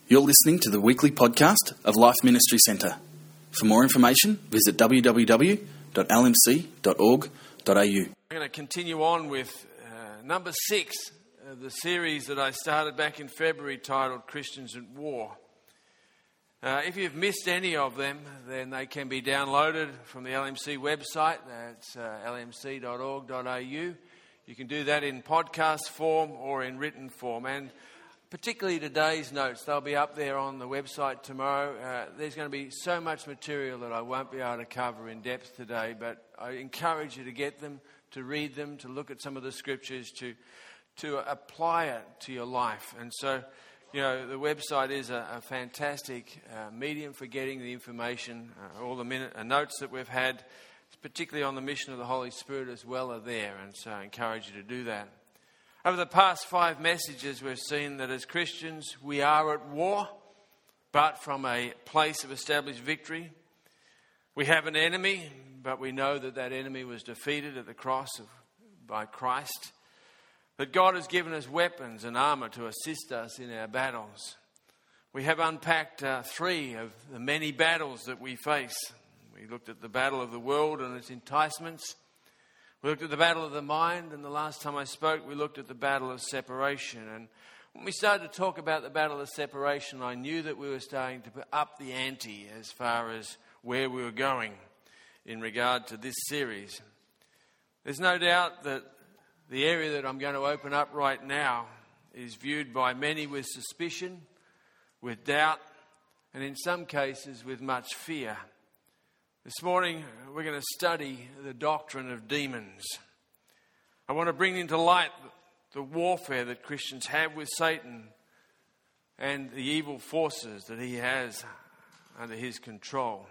You're listening to the weekly podcast of Life Ministry Centre. For more information, visit www.lmc.org.au. I'm going to continue on with number 6 of the series that I started back in February titled Christians at War. If you've missed any of them, then they can be downloaded from the LMC website. That's lmc.org.au. You can do that in podcast form or in written form. And particularly today's notes, they'll be up there on the website tomorrow. There's going to be so much material that I won't be able to cover in depth today, but I encourage you to get them, to read them, to look at some of the scriptures, to apply it to your life. And so, you know, the website is a fantastic medium for getting the information. All the notes that we've had, particularly on the mission of the Holy Spirit as well, are there. And so I encourage you to do that. Over the past 5 messages, we've seen that as Christians, we are at war, but from a place of established victory. We have an enemy, but we know that that enemy was defeated at the cross by Christ. That God has given us weapons and armour to assist us in our battles. We have unpacked 3 of the many battles that we face. We looked at the battle of the world and its enticements. We looked at the battle of the mind, and the last time I spoke, we looked at the battle of separation. And when we started to talk about the battle of separation, I knew that we were starting to up the ante as far as where we were going in regard to this series. There's no doubt that the area that I'm going to open up right now is viewed by many with suspicion, with doubt, and in some cases with much fear. This morning, we're going to study the doctrine of demons. I want to bring into light the warfare that Christians have with Satan and the evil forces that he has under his control.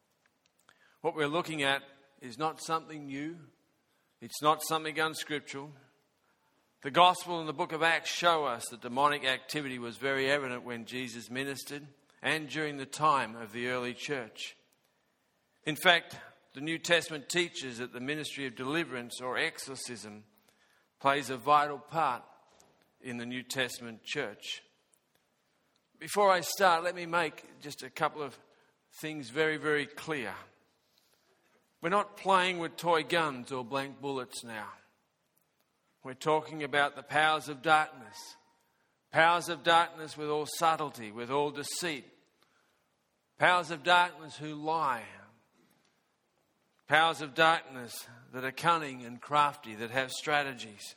What we're looking at is not something new. It's not something unscriptural. The Gospel and the book of Acts show us that demonic activity was very evident when Jesus ministered and during the time of the early church. In fact, the New Testament teaches that the ministry of deliverance or exorcism plays a vital part in the New Testament church. Before I start, let me make just a couple of things very, very clear. We're not playing with toy guns or blank bullets now. We're talking about the powers of darkness. Powers of darkness with all subtlety, with all deceit. Powers of darkness who lie. Powers of darkness that are cunning and crafty, that have strategies.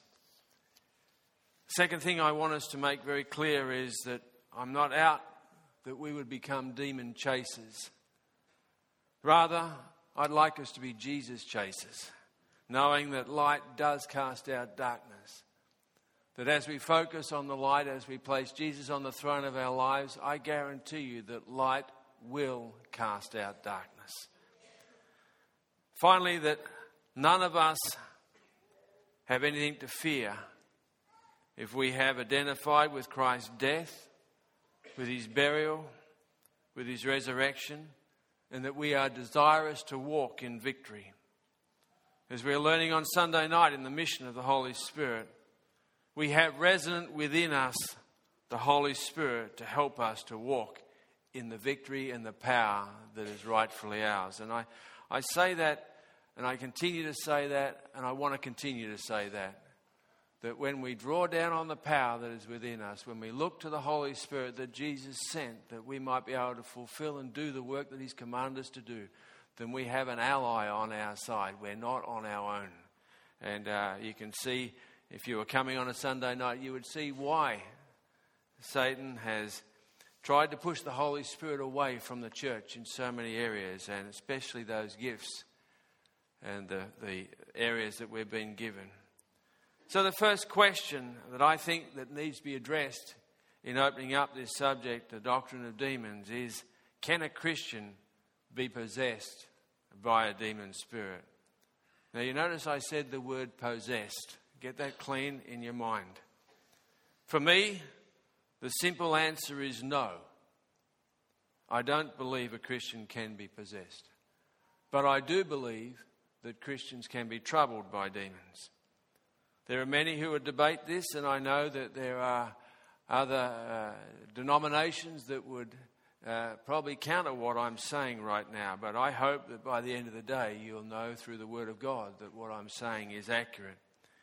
Second thing I want us to make very clear is that I'm not out that we would become demon chasers. Rather, I'd like us to be Jesus chasers, knowing that light does cast out darkness. That as we focus on the light, as we place Jesus on the throne of our lives, I guarantee you that light will cast out darkness. Finally, that none of us have anything to fear if we have identified with Christ's death, with his burial, with his resurrection, and that we are desirous to walk in victory. As we're learning on Sunday night in the mission of the Holy Spirit, we have resident within us the Holy Spirit to help us to walk in the victory and the power that is rightfully ours. And I say that, and I continue to say that, and I want to continue to say that when we draw down on the power that is within us, when we look to the Holy Spirit that Jesus sent, that we might be able to fulfill and do the work that he's commanded us to do, then we have an ally on our side. We're not on our own. And you can see, if you were coming on a Sunday night, you would see why Satan has tried to push the Holy Spirit away from the church in so many areas, and especially those gifts and the areas that we've been given. So the first question that I think that needs to be addressed in opening up this subject, the doctrine of demons, is can a Christian be possessed by a demon spirit? Now you notice I said the word possessed. Get that clean in your mind. For me, the simple answer is no. I don't believe a Christian can be possessed. But I do believe that Christians can be troubled by demons. There are many who would debate this, and I know that there are other denominations that would probably counter what I'm saying right now. But I hope that by the end of the day you'll know through the Word of God that what I'm saying is accurate.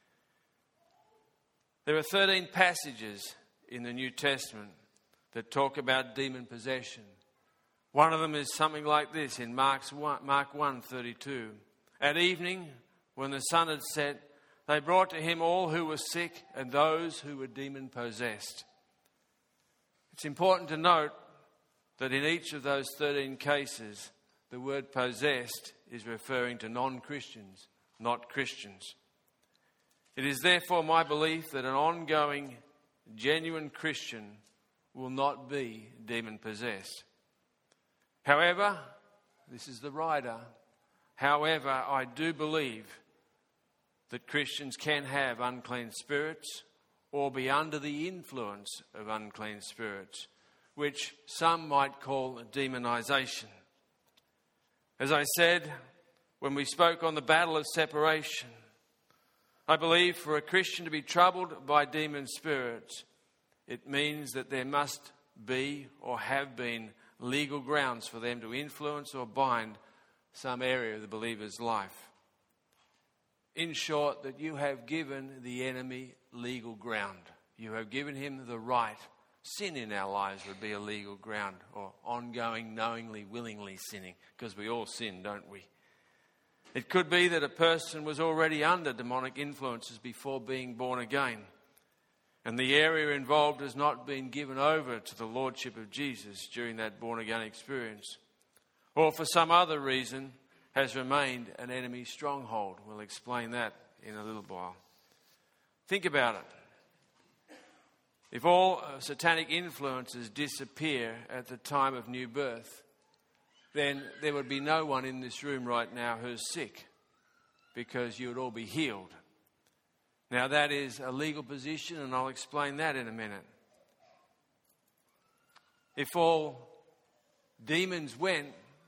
There are 13 passages in the New Testament that talk about demon possession. One of them is something like this in Mark 1:32. At evening, when the sun had set, they brought to him all who were sick and those who were demon-possessed. It's important to note that in each of those 13 cases, the word possessed is referring to non-Christians, not Christians. It is therefore my belief that an ongoing, genuine Christian will not be demon-possessed. However, this is the writer, however, I do believe that Christians can have unclean spirits or be under the influence of unclean spirits, which some might call demonization. As I said when we spoke on the battle of separation, I believe for a Christian to be troubled by demon spirits, it means that there must be or have been legal grounds for them to influence or bind some area of the believer's life. In short, that you have given the enemy legal ground. You have given him the right. Sin in our lives would be a legal ground, or ongoing, knowingly, willingly sinning, because we all sin, don't we? It could be that a person was already under demonic influences before being born again, and the area involved has not been given over to the Lordship of Jesus during that born-again experience, or for some other reason has remained an enemy stronghold. We'll explain that in a little while. Think about it. If all satanic influences disappear at the time of new birth, then there would be no one in this room right now who's sick, because you would all be healed. Now that is a legal position, and I'll explain that in a minute. If all demons went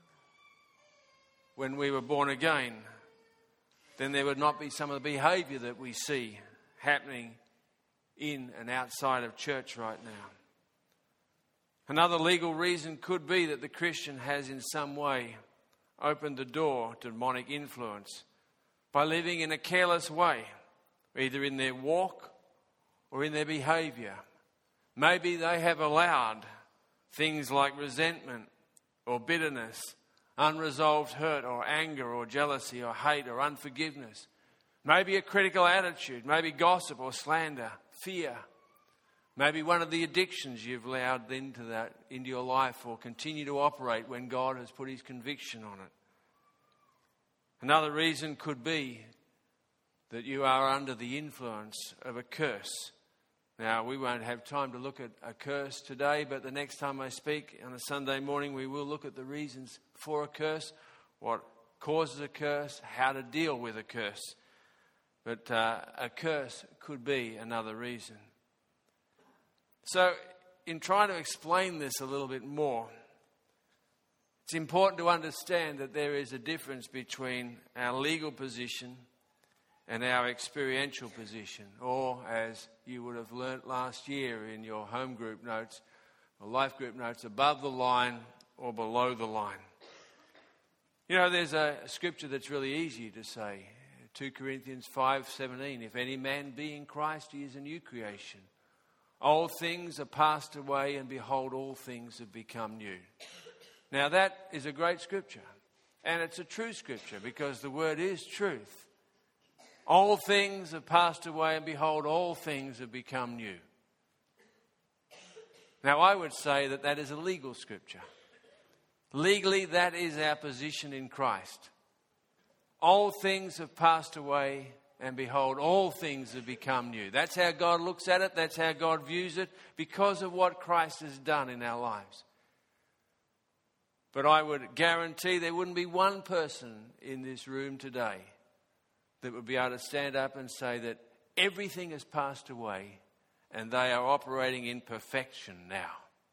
when we were born again, then there would not be some of the behaviour that we see happening in and outside of church right now. Another legal reason could be that the Christian has in some way opened the door to demonic influence by living in a careless way, either in their walk or in their behaviour. Maybe they have allowed things like resentment or bitterness, unresolved hurt or anger or jealousy or hate or unforgiveness. Maybe a critical attitude, maybe gossip or slander, fear. Maybe one of the addictions you've allowed into your life or continue to operate when God has put his conviction on it. Another reason could be that you are under the influence of a curse. Now, we won't have time to look at a curse today, but the next time I speak on a Sunday morning, we will look at the reasons for a curse, what causes a curse, how to deal with a curse. But a curse could be another reason. So, in trying to explain this a little bit more, it's important to understand that there is a difference between our legal position and our experiential position, or as you would have learnt last year in your home group notes, or life group notes, above the line or below the line. You know, there's a scripture that's really easy to say, 2 Corinthians 5:17, if any man be in Christ, he is a new creation. Old things are passed away, and behold, all things have become new. Now that is a great scripture, and it's a true scripture because the word is truth. All things have passed away, and behold, all things have become new. Now, I would say that that is a legal scripture. Legally, that is our position in Christ. All things have passed away, and behold, all things have become new. That's how God looks at it. That's how God views it, because of what Christ has done in our lives. But I would guarantee there wouldn't be one person in this room today that would be able to stand up and say that everything has passed away and they are operating in perfection now.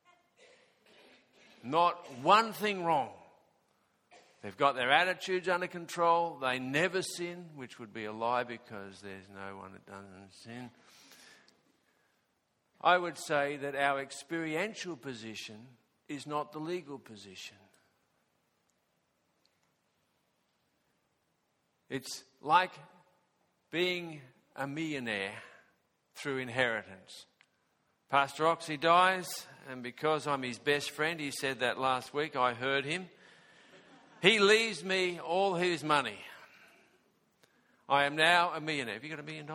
Not one thing wrong. They've got their attitudes under control. They never sin, which would be a lie because there's no one that doesn't sin. I would say that our experiential position is not the legal position. It's like being a millionaire through inheritance. Pastor Oxy dies, and because I'm his best friend, he said that last week, I heard him. He leaves me all his money. I am now a millionaire. Have you got $1 million?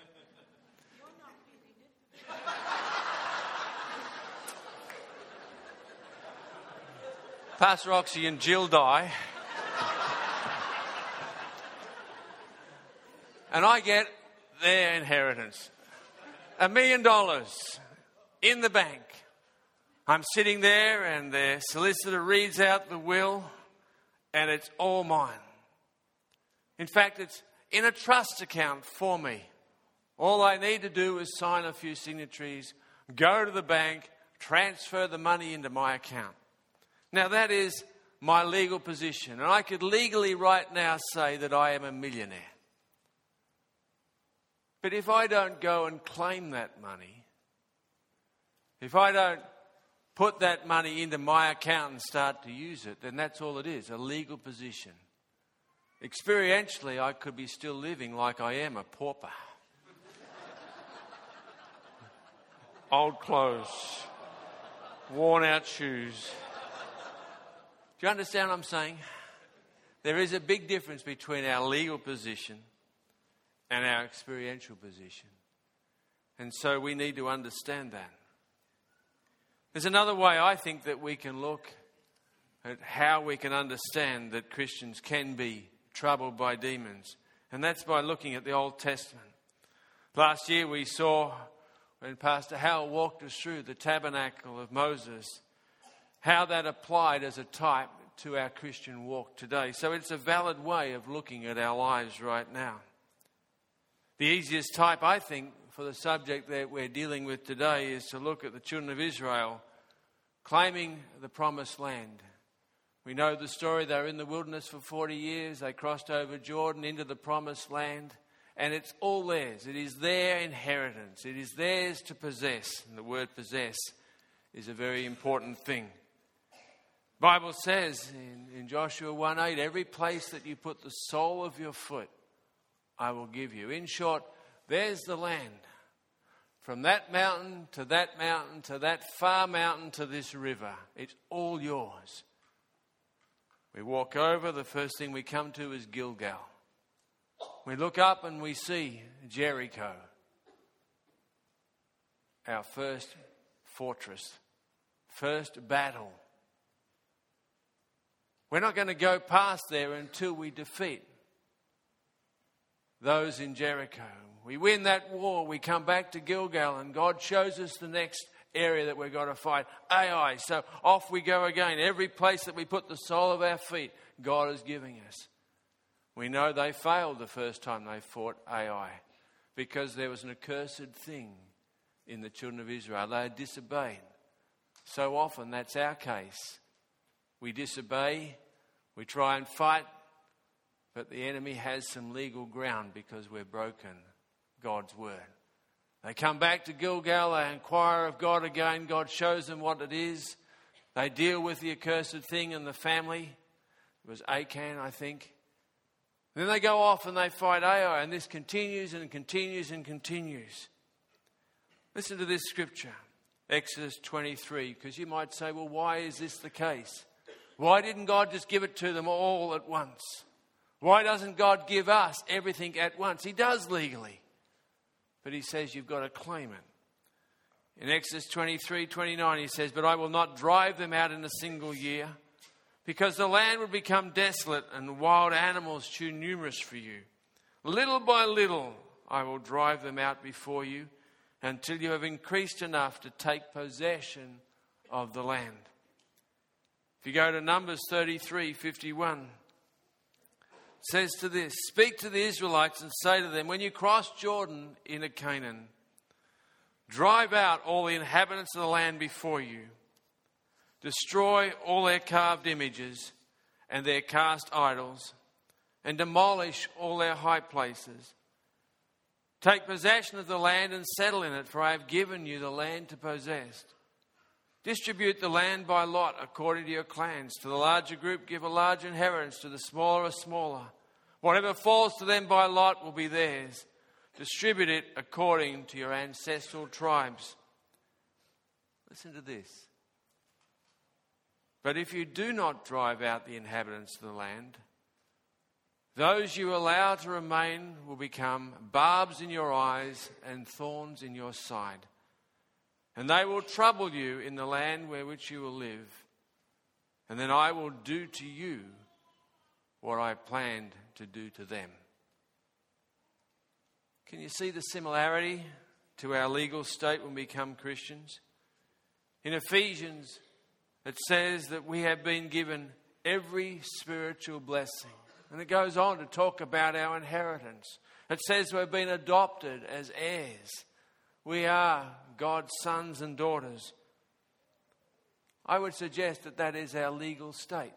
Pastor Oxy and Jill die. And I get their inheritance. $1 million in the bank. I'm sitting there and their solicitor reads out the will and it's all mine. In fact, it's in a trust account for me. All I need to do is sign a few signatories, go to the bank, transfer the money into my account. Now that is my legal position. And I could legally right now say that I am a millionaire. But if I don't go and claim that money, if I don't put that money into my account and start to use it, then that's all it is, a legal position. Experientially, I could be still living like I am, a pauper. Old clothes, worn out shoes. Do you understand what I'm saying? There is a big difference between our legal position and our experiential position. And so we need to understand that. There's another way I think that we can look at how we can understand that Christians can be troubled by demons. And that's by looking at the Old Testament. Last year we saw, when Pastor Hal walked us through the tabernacle of Moses, how that applied as a type to our Christian walk today. So it's a valid way of looking at our lives right now. The easiest type, I think, for the subject that we're dealing with today is to look at the children of Israel claiming the promised land. We know the story. They were in the wilderness for 40 years. They crossed over Jordan into the promised land. And it's all theirs. It is their inheritance. It is theirs to possess. And the word possess is a very important thing. The Bible says in Joshua 1:8, every place that you put the sole of your foot, I will give you. In short, there's the land. From that mountain to that mountain to that far mountain to this river. It's all yours. We walk over, the first thing we come to is Gilgal. We look up and we see Jericho. Our first fortress. First battle. We're not going to go past there until we defeat those in Jericho. We win that war, we come back to Gilgal, and God shows us the next area that we've got to fight, Ai. So off we go again. Every place that we put the sole of our feet, God is giving us. We know they failed the first time they fought Ai because there was an accursed thing in the children of Israel. They had disobeyed. So often that's our case. We disobey, we try and fight, but the enemy has some legal ground because we've broken God's word. They come back to Gilgal, they inquire of God again. God shows them what it is. They deal with the accursed thing in the family. It was Achan, I think. Then they go off and they fight Ai, and this continues and continues and continues. Listen to this scripture, Exodus 23, because you might say, well, why is this the case? Why didn't God just give it to them all at once? Why doesn't God give us everything at once? He does legally. But he says you've got to claim it. In Exodus 23:29 he says, but I will not drive them out in a single year, because the land will become desolate and wild animals too numerous for you. Little by little I will drive them out before you until you have increased enough to take possession of the land. If you go to Numbers 33:51, it says to this, speak to the Israelites and say to them, when you cross Jordan into Canaan, drive out all the inhabitants of the land before you. Destroy all their carved images and their cast idols, and demolish all their high places. Take possession of the land and settle in it, for I have given you the land to possess. Distribute the land by lot according to your clans. To the larger group give a larger inheritance, to the smaller a smaller. Whatever falls to them by lot will be theirs. Distribute it according to your ancestral tribes. Listen to this. But if you do not drive out the inhabitants of the land, those you allow to remain will become barbs in your eyes and thorns in your side. And they will trouble you in the land where which you will live. And then I will do to you what I planned to do to them. Can you see the similarity to our legal state when we become Christians? In Ephesians, it says that we have been given every spiritual blessing. And it goes on to talk about our inheritance. It says we've been adopted as heirs. We are God's sons and daughters. I would suggest that that is our legal state.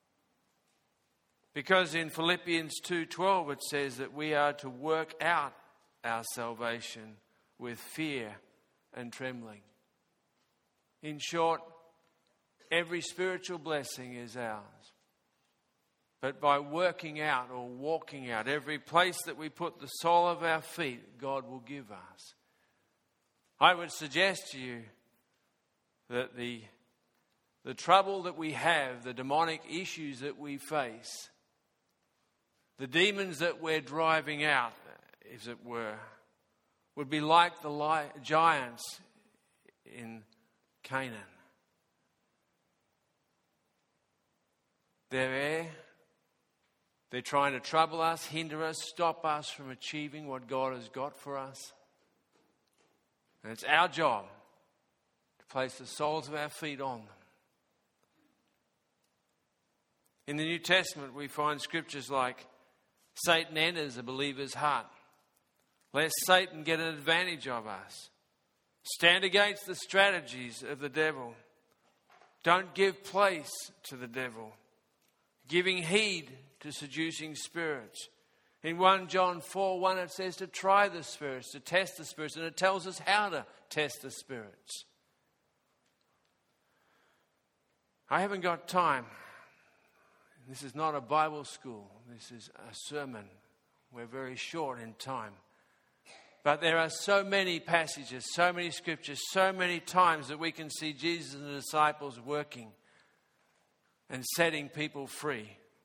Because in Philippians 2:12 it says that we are to work out our salvation with fear and trembling. In short, every spiritual blessing is ours. But by working out or walking out every place that we put the sole of our feet, God will give us. I would suggest to you that the trouble that we have, the demonic issues that we face, the demons that we're driving out, as it were, would be like the giants in Canaan. They're there. They're trying to trouble us, hinder us, stop us from achieving what God has got for us. And it's our job to place the soles of our feet on them. In the New Testament, we find scriptures like, Satan enters a believer's heart, lest Satan get an advantage of us. Stand against the strategies of the devil. Don't give place to the devil. Giving heed to seducing spirits. In 1 John 4:1 it says to try the spirits, to test the spirits, and it tells us how to test the spirits. I haven't got time. This is not a Bible school. This is a sermon. We're very short in time. But there are so many passages, so many scriptures, so many times that we can see Jesus and the disciples working and setting people free.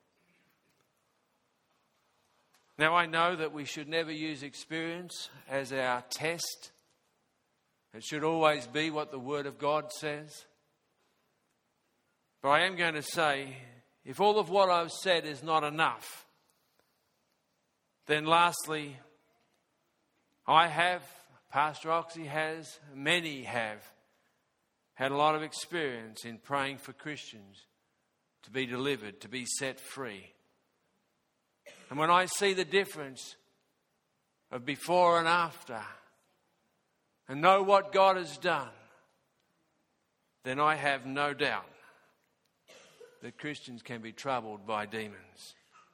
Now, I know that we should never use experience as our test. It should always be what the Word of God says. But I am going to say, if all of what I've said is not enough, then lastly, I have, Pastor Oxy has, many have had a lot of experience in praying for Christians to be delivered, to be set free. And when I see the difference of before and after and know what God has done, then I have no doubt that Christians can be troubled by demons.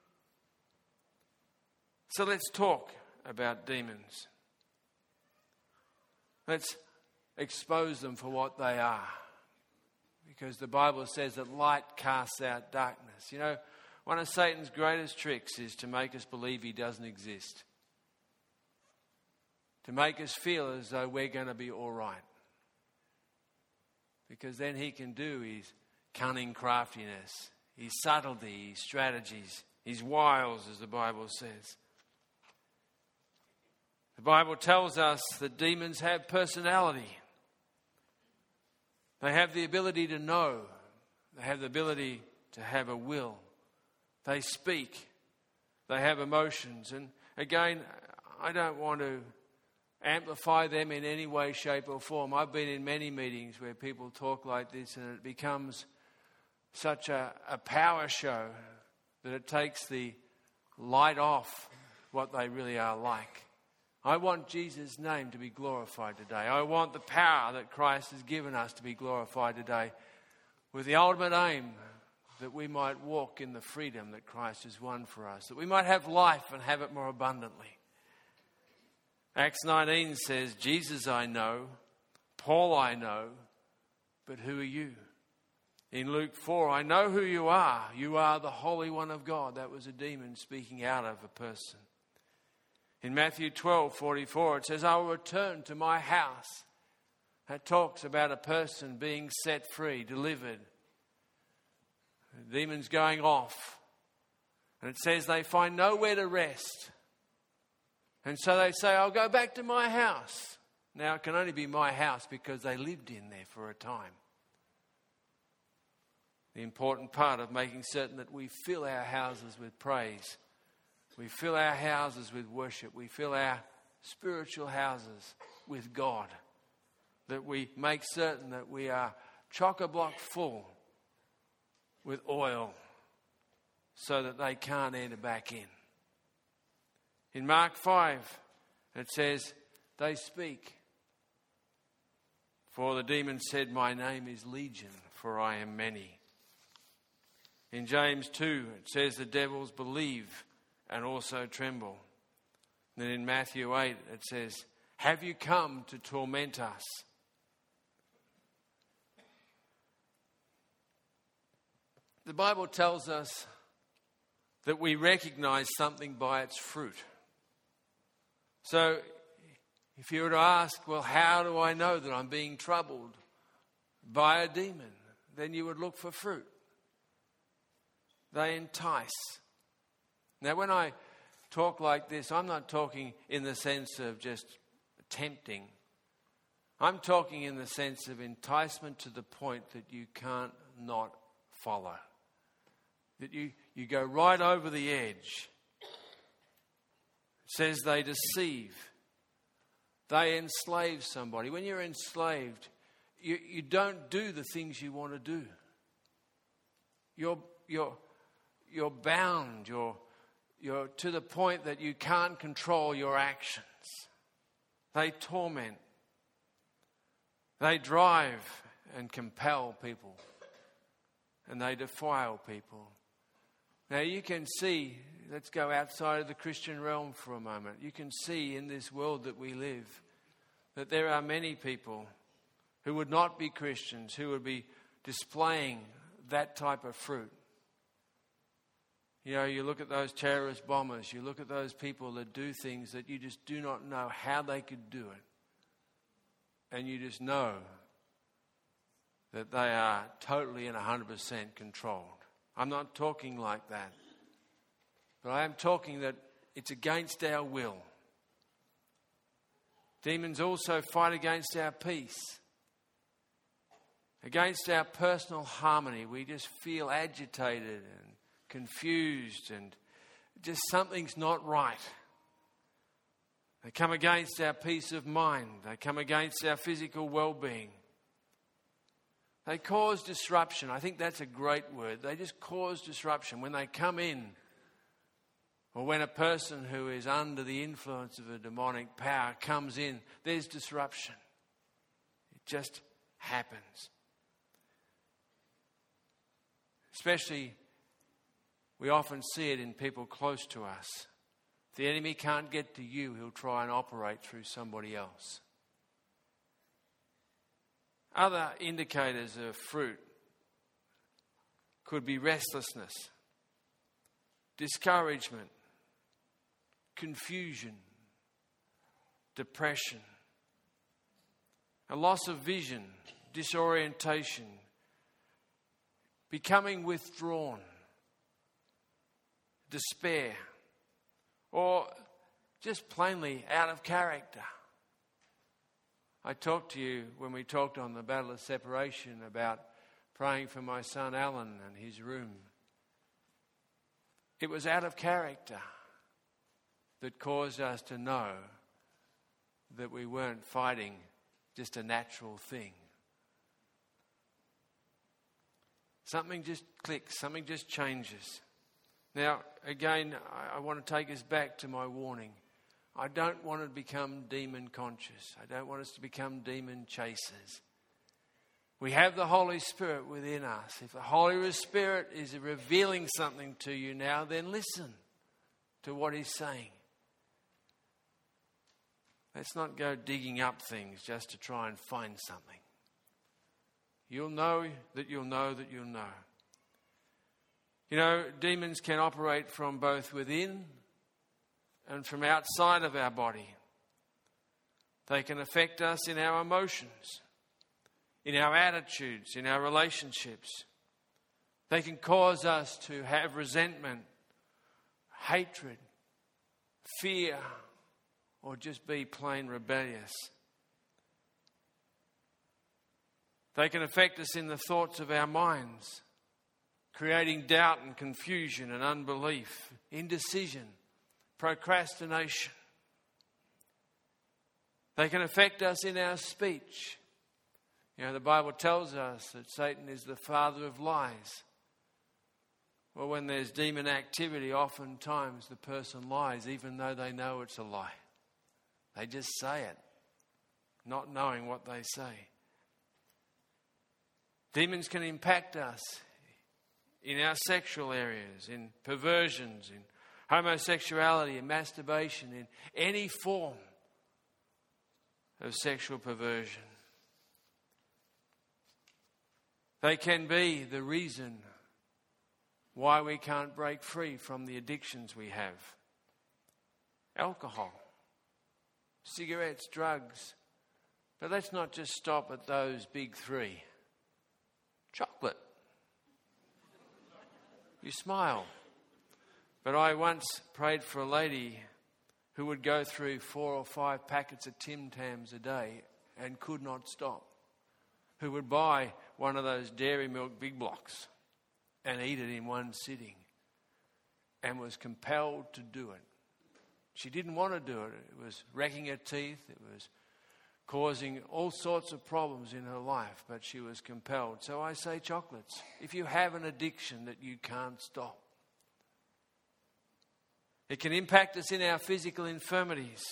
So let's talk about demons. Let's expose them for what they are. Because the Bible says that light casts out darkness. You know, one of Satan's greatest tricks is to make us believe he doesn't exist. To make us feel as though we're going to be all right. Because then he can do his cunning craftiness, his subtlety, his strategies, his wiles, as the Bible says. The Bible tells us that demons have personality. They have the ability to know. They have the ability to have a will. They speak. They have emotions. And again, I don't want to amplify them in any way, shape or form. I've been in many meetings where people talk like this and it becomes such a power show that it takes the light off what they really are like. I want Jesus' name to be glorified today. I want the power that Christ has given us to be glorified today, with the ultimate aim that we might walk in the freedom that Christ has won for us, that we might have life and have it more abundantly. Acts 19 says, Jesus I know, Paul I know, but who are you? In Luke 4, I know who you are. You are the Holy One of God. That was a demon speaking out of a person. In Matthew 12:44, it says, I will return to my house. That talks about a person being set free, delivered. The demons going off. And it says they find nowhere to rest. And so they say, I'll go back to my house. Now, it can only be my house because they lived in there for a time. The important part of making certain that we fill our houses with praise. We fill our houses with worship. We fill our spiritual houses with God. That we make certain that we are chock-a-block full with oil so that they can't enter back in. In Mark 5, it says, they speak. For the demon said, my name is Legion, for I am many. In James 2, it says the devils believe and also tremble. Then in Matthew 8, it says, have you come to torment us? The Bible tells us that we recognize something by its fruit. So if you were to ask, well, how do I know that I'm being troubled by a demon? Then you would look for fruit. They entice. Now, when I talk like this, I'm not talking in the sense of just tempting. I'm talking in the sense of enticement to the point that you can't not follow. That you go right over the edge. It says they deceive. They enslave somebody. When you're enslaved, you don't do the things you want to do. You're bound. You're to the point that you can't control your actions. They torment. They drive and compel people. And they defile people. Now you can see, let's go outside of the Christian realm for a moment. You can see in this world that we live that there are many people who would not be Christians, who would be displaying that type of fruit. You know, you look at those terrorist bombers, you look at those people that do things that you just do not know how they could do it. And you just know that they are totally and 100% controlled. I'm not talking like that. But I am talking that it's against our will. Demons also fight against our peace. Against our personal harmony. We just feel agitated and confused and just something's not right. They come against our peace of mind. They come against our physical well-being. They cause disruption. I think that's a great word. They just cause disruption. When they come in, or when a person who is under the influence of a demonic power comes in, there's disruption. It just happens. Especially, we often see it in people close to us. If the enemy can't get to you, he'll try and operate through somebody else. Other indicators of fruit could be restlessness, discouragement, confusion, depression, a loss of vision, disorientation, becoming withdrawn, despair, or just plainly out of character. I talked to you when we talked on the Battle of Separation about praying for my son Alan and his room. It was out of character that caused us to know that we weren't fighting just a natural thing. Something just clicks, something just changes. Now, again, I want to take us back to my warning. I don't want to become demon conscious. I don't want us to become demon chasers. We have the Holy Spirit within us. If the Holy Spirit is revealing something to you now, then listen to what He's saying. Let's not go digging up things just to try and find something. You'll know that you'll know that you'll know. You know, demons can operate from both within and from outside of our body. They can affect us in our emotions, in our attitudes, in our relationships. They can cause us to have resentment, hatred, fear, or just be plain rebellious. They can affect us in the thoughts of our minds, creating doubt and confusion and unbelief, indecision, procrastination. They can affect us in our speech. You know, the Bible tells us that Satan is the father of lies. Well, when there's demon activity, oftentimes the person lies even though they know it's a lie. They just say it, not knowing what they say. Demons can impact us in our sexual areas, in perversions, in homosexuality, in masturbation, in any form of sexual perversion. They can be the reason why we can't break free from the addictions we have. Alcohol, cigarettes, drugs. But let's not just stop at those big three. Chocolate. You smile. But I once prayed for a lady who would go through 4 or 5 packets of Tim Tams a day and could not stop. Who would buy one of those Dairy Milk big blocks and eat it in one sitting and was compelled to do it. She didn't want to do it. It was wrecking her teeth. It was causing all sorts of problems in her life, but she was compelled. So I say chocolates. If you have an addiction that you can't stop, it can impact us in our physical infirmities.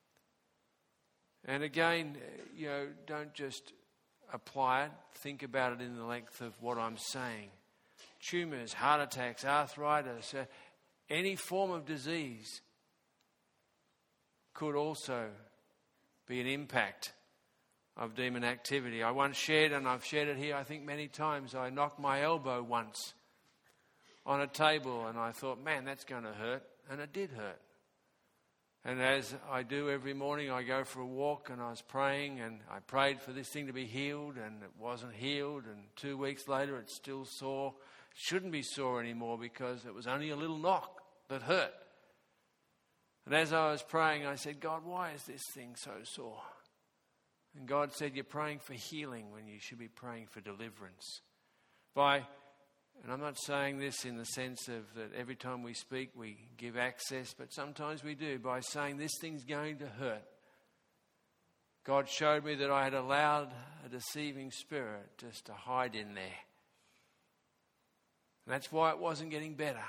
And again, don't just apply it. Think about it in the length of what I'm saying. Tumours, heart attacks, arthritis, any form of disease could also be an impact of demon activity. I once shared, and I've shared it here I think many times, I knocked my elbow once on a table and I thought, man, that's going to hurt. And it did hurt. And as I do every morning, I go for a walk and I was praying and I prayed for this thing to be healed and it wasn't healed. And 2 weeks later, it's still sore. It shouldn't be sore anymore because it was only a little knock that hurt. And as I was praying, I said, God, why is this thing so sore? And God said, you're praying for healing when you should be praying for deliverance. And I'm not saying this in the sense of that every time we speak we give access, but sometimes we do. By saying this thing's going to hurt, God showed me that I had allowed a deceiving spirit just to hide in there. And that's why it wasn't getting better.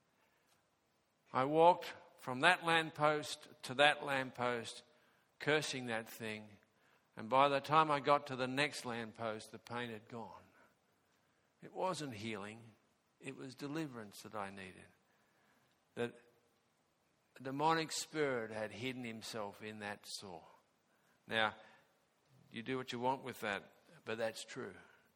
I walked from that lamppost to that lamppost, cursing that thing. And by the time I got to the next lamppost, the pain had gone. It wasn't healing. It was deliverance that I needed. That a demonic spirit had hidden himself in that sore. Now, you do what you want with that, but that's true.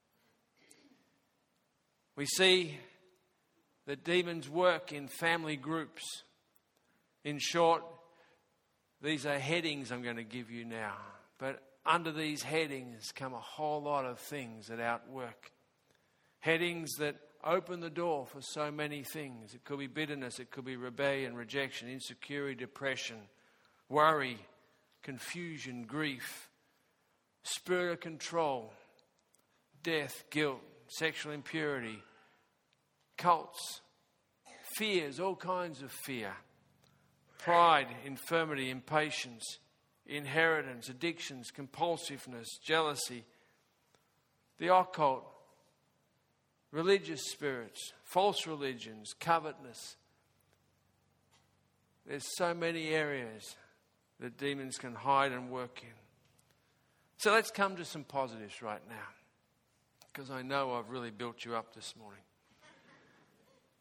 We see that demons work in family groups. In short, these are headings I'm going to give you now. But under these headings come a whole lot of things that outwork. Headings that open the door for so many things. It could be bitterness, it could be rebellion, rejection, insecurity, depression, worry, confusion, grief, spirit of control, death, guilt, sexual impurity, cults, fears, all kinds of fear, pride, infirmity, impatience, inheritance, addictions, compulsiveness, jealousy, the occult, religious spirits, false religions, covetousness. There's so many areas that demons can hide and work in. So let's come to some positives right now, because I know I've really built you up this morning.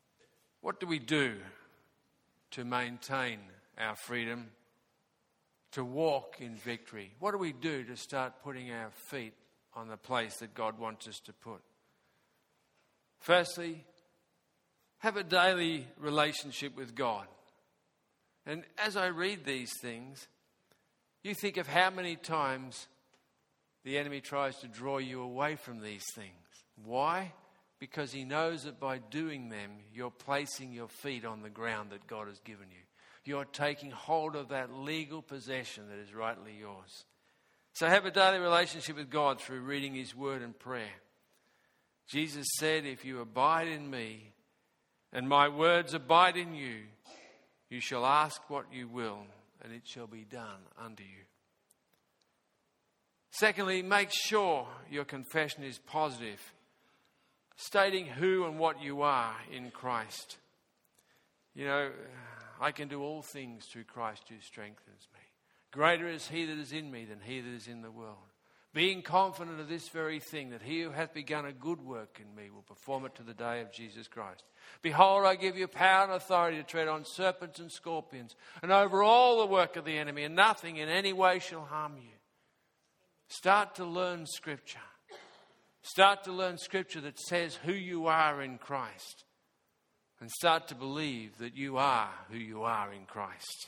What do we do to maintain our freedom, to walk in victory? What do we do to start putting our feet on the place that God wants us to put? Firstly, have a daily relationship with God. And as I read these things, you think of how many times the enemy tries to draw you away from these things. Why? Because he knows that by doing them, you're placing your feet on the ground that God has given you. You're taking hold of that legal possession that is rightly yours. So have a daily relationship with God through reading His Word and prayer. Jesus said, if you abide in me and my words abide in you, you shall ask what you will, and it shall be done unto you. Secondly, make sure your confession is positive, stating who and what you are in Christ. You know, I can do all things through Christ who strengthens me. Greater is He that is in me than he that is in the world. Being confident of this very thing, that He who hath begun a good work in me will perform it to the day of Jesus Christ. Behold, I give you power and authority to tread on serpents and scorpions, and over all the work of the enemy, and nothing in any way shall harm you. Start to learn Scripture. Start to learn Scripture that says who you are in Christ. And start to believe that you are who you are in Christ.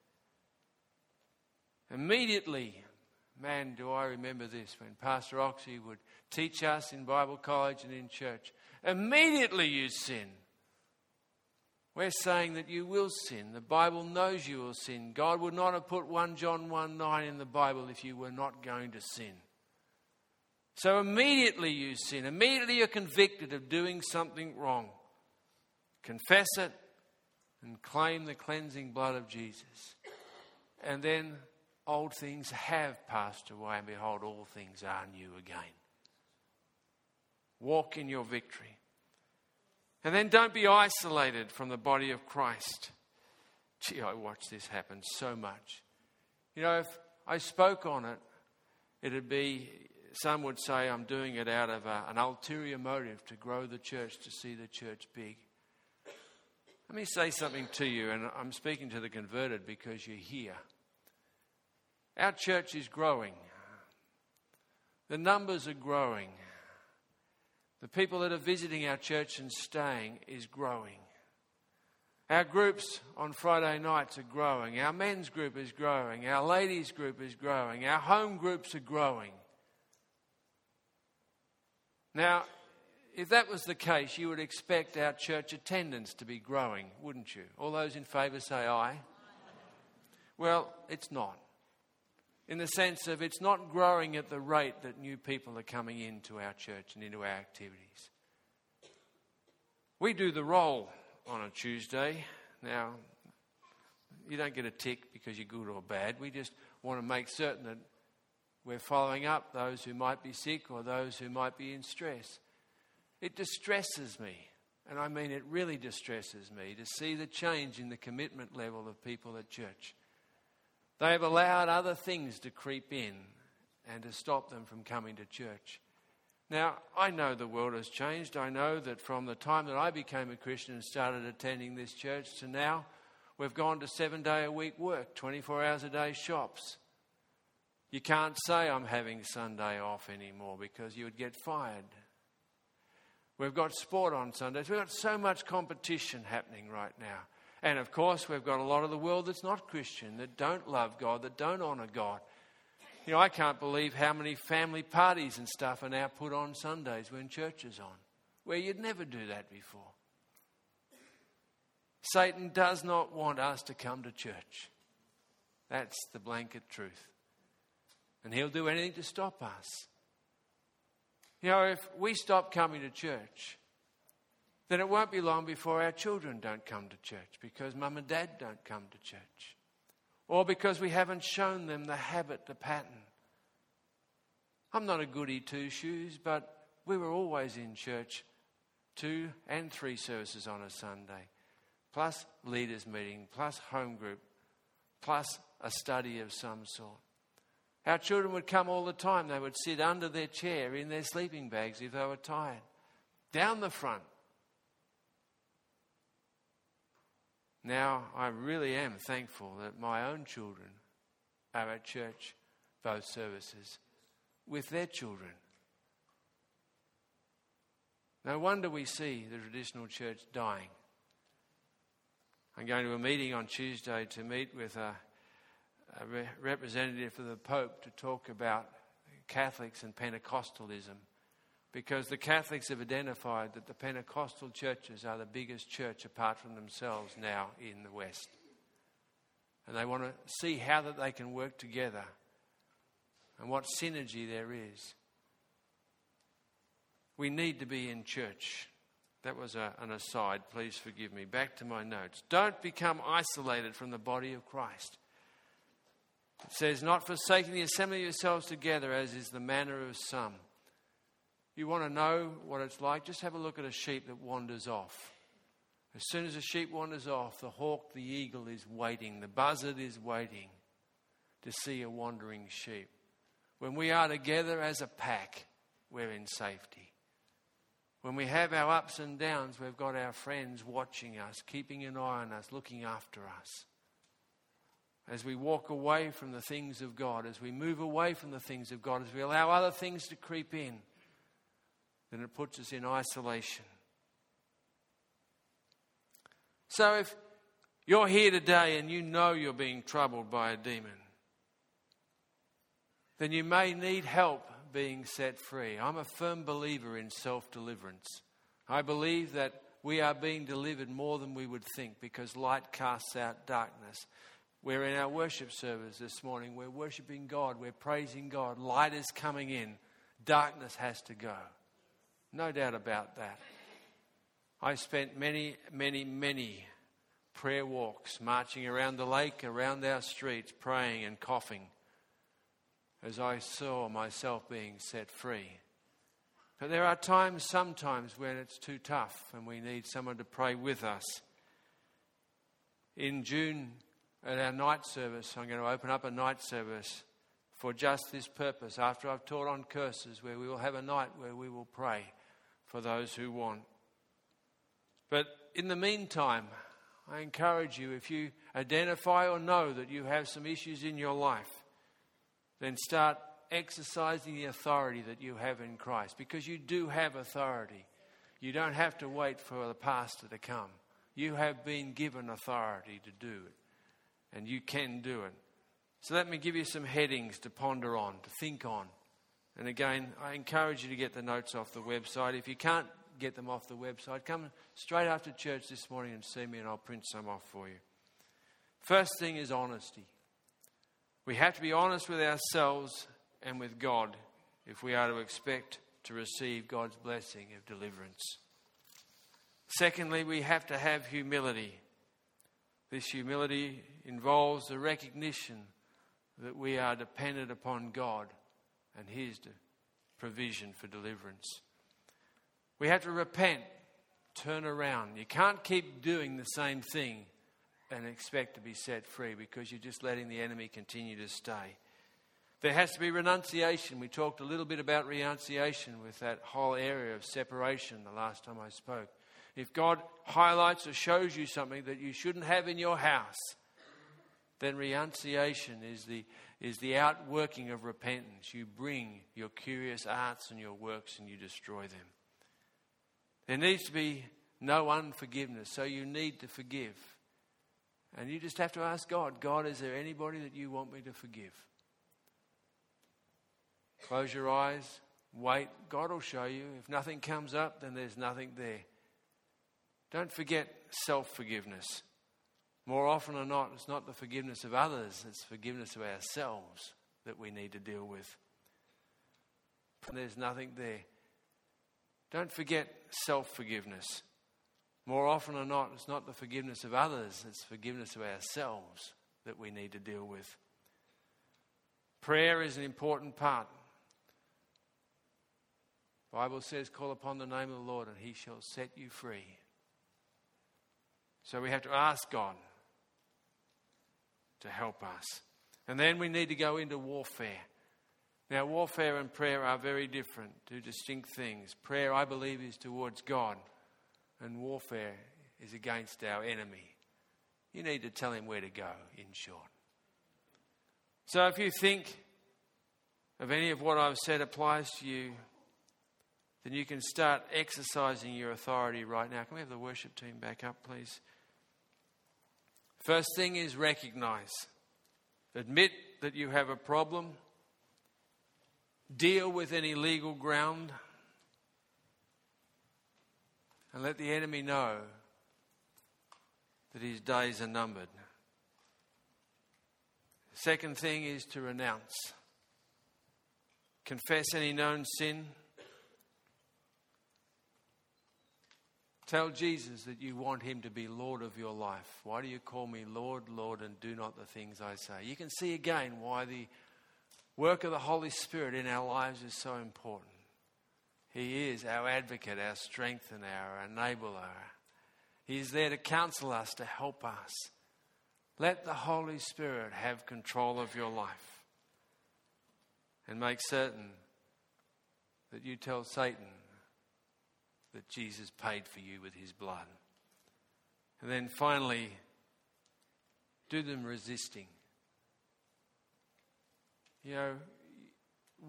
Immediately, man, do I remember this, when Pastor Oxy would teach us in Bible college and in church. Immediately you sin. We're saying that you will sin. The Bible knows you will sin. God would not have put 1 John 1:9 in the Bible if you were not going to sin. So immediately you sin. Immediately you're convicted of doing something wrong. Confess it and claim the cleansing blood of Jesus. And then old things have passed away, and behold, all things are new again. Walk in your victory. And then don't be isolated from the body of Christ. Gee, I watch this happen so much. You know, if I spoke on it, it'd be, some would say I'm doing it out of an ulterior motive to grow the church, to see the church big. Let me say something to you, and I'm speaking to the converted because you're here. Our church is growing. The numbers are growing. The people that are visiting our church and staying is growing. Our groups on Friday nights are growing. Our men's group is growing. Our ladies' group is growing. Our home groups are growing. Now, if that was the case, you would expect our church attendance to be growing, wouldn't you? All those in favour say aye. Well, it's not. In the sense of it's not growing at the rate that new people are coming into our church and into our activities. We do the roll on a Tuesday. Now, you don't get a tick because you're good or bad. We just want to make certain that we're following up those who might be sick or those who might be in stress. It distresses me, and I mean it really distresses me, to see the change in the commitment level of people at church. They have allowed other things to creep in and to stop them from coming to church. Now, I know the world has changed. I know that from the time that I became a Christian and started attending this church to now, we've gone to 7-day-a-week work, 24 hours a day shops. You can't say I'm having Sunday off anymore because you would get fired. We've got sport on Sundays. We've got so much competition happening right now. And of course, we've got a lot of the world that's not Christian, that don't love God, that don't honour God. You know, I can't believe how many family parties and stuff are now put on Sundays when church is on, where you'd never do that before. Satan does not want us to come to church. That's the blanket truth. And he'll do anything to stop us. You know, if we stop coming to church, then it won't be long before our children don't come to church because mum and dad don't come to church. Or because we haven't shown them the habit, the pattern. I'm not a goody two-shoes, but we were always in church 2 and 3 services on a Sunday, plus leaders meeting, plus home group, plus a study of some sort. Our children would come all the time. They would sit under their chair in their sleeping bags if they were tired, down the front. Now, I really am thankful that my own children are at church, both services, with their children. No wonder we see the traditional church dying. I'm going to a meeting on Tuesday to meet with a representative of the Pope to talk about Catholics and Pentecostalism, because the Catholics have identified that the Pentecostal churches are the biggest church apart from themselves now in the West. And they want to see how that they can work together and what synergy there is. We need to be in church. That was an aside, please forgive me. Back to my notes. Don't become isolated from the body of Christ. It says, not forsaking the assembly of yourselves together, as is the manner of some. You want to know what it's like? Just have a look at a sheep that wanders off. As soon as a sheep wanders off, the hawk, the eagle is waiting. The buzzard is waiting to see a wandering sheep. When we are together as a pack, we're in safety. When we have our ups and downs, we've got our friends watching us, keeping an eye on us, looking after us. As we walk away from the things of God, as we move away from the things of God, as we allow other things to creep in, then it puts us in isolation. So if you're here today and you know you're being troubled by a demon, then you may need help being set free. I'm a firm believer in self-deliverance. I believe that we are being delivered more than we would think, because light casts out darkness. We're in our worship service this morning. We're worshiping God. We're praising God. Light is coming in. Darkness has to go. No doubt about that. I spent many prayer walks, marching around the lake, around our streets, praying and coughing, as I saw myself being set free. But there are sometimes when it's too tough and we need someone to pray with us. In June, at our night service, I'm going to open up a night service for just this purpose. After I've taught on curses, where we will have a night where we will pray for those who want. But in the meantime, I encourage you, if you identify or know that you have some issues in your life, then start exercising the authority that you have in Christ, because you do have authority. You don't have to wait for the pastor to come. You have been given authority to do it, and you can do it. So let me give you some headings to ponder on, to think on. And again, I encourage you to get the notes off the website. If you can't get them off the website, come straight after church this morning and see me, and I'll print some off for you. First thing is honesty. We have to be honest with ourselves and with God if we are to expect to receive God's blessing of deliverance. Secondly, we have to have humility. This humility involves the recognition that we are dependent upon God and His provision for deliverance. We have to repent, turn around. You can't keep doing the same thing and expect to be set free, because you're just letting the enemy continue to stay. There has to be renunciation. We talked a little bit about renunciation with that whole area of separation the last time I spoke. If God highlights or shows you something that you shouldn't have in your house, then renunciation is the outworking of repentance. You bring your curious arts and your works and you destroy them. There needs to be no unforgiveness, so you need to forgive. And you just have to ask God, God, is there anybody that you want me to forgive? Close your eyes, wait, God will show you. If nothing comes up, then there's nothing there. Don't forget self-forgiveness. More often than not, it's not the forgiveness of others, it's forgiveness of ourselves that we need to deal with. There's nothing there. Don't forget self-forgiveness. More often than not, it's not the forgiveness of others, it's forgiveness of ourselves that we need to deal with. Prayer is an important part. The Bible says, call upon the name of the Lord and He shall set you free. So we have to ask God to help us. And then we need to go into warfare. Now, warfare and prayer are very different, two distinct things. Prayer, I believe, is towards God, and warfare is against our enemy. You need to tell him where to go, in short. So if you think of any of what I've said applies to you, then you can start exercising your authority right now. Can we have the worship team back up, please? First thing is recognize. Admit that you have a problem. Deal with any legal ground. And let the enemy know that his days are numbered. Second thing is to renounce. Confess any known sin. Tell Jesus that you want him to be Lord of your life. Why do you call me Lord, Lord, and do not the things I say? You can see again why the work of the Holy Spirit in our lives is so important. He is our advocate, our strength, and our enabler. He is there to counsel us, to help us. Let the Holy Spirit have control of your life. And make certain that you tell Satan that Jesus paid for you with his blood. And then finally, do them resisting. You know,